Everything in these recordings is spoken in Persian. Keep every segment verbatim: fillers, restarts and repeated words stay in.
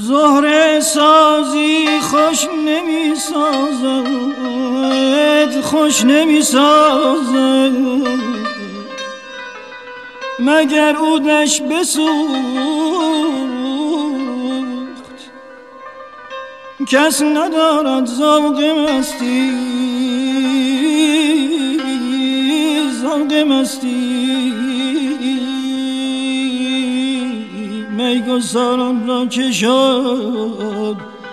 زهره سازی خوش نمی سازد، خوش نمی سازد مگر عودش بسوخت. کس ندارد ذوق مستی، ذوق مستی میگساران را که شد.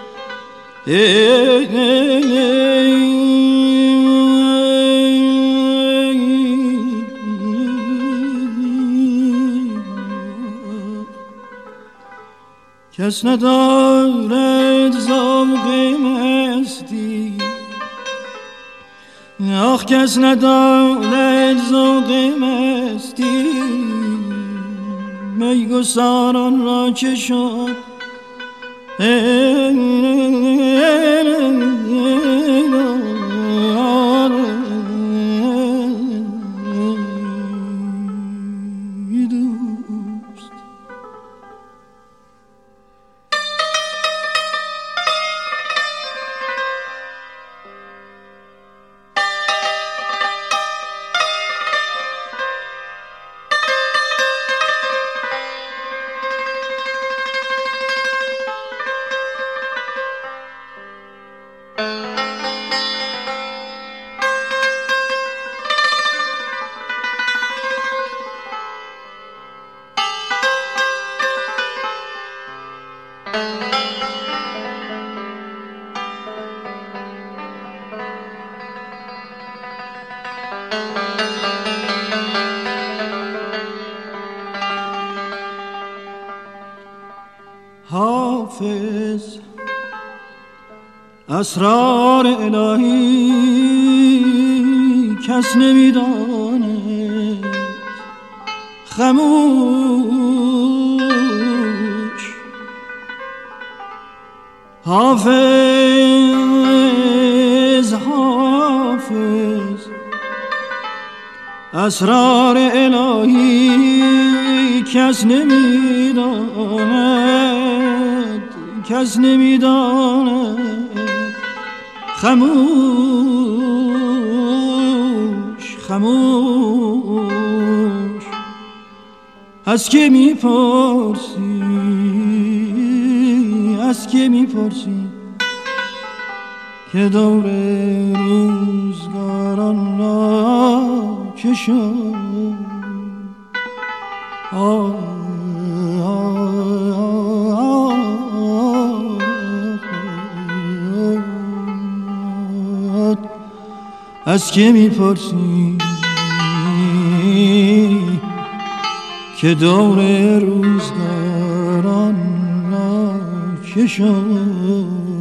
کس ندارد ذوق مستی، آخ کس ندارد ذوق مستی میگساران را که شد. حافظ اسرار الهی کس نمیداند، خموش. حافظ حافظ اسرار الهی کس نمیداند، کس نمیداند، خموش خموش. از که میپرسی، از که میپرسی که دور روزگاران را چه شد. آه از که میپرسی که دور روزگاران را چه شد.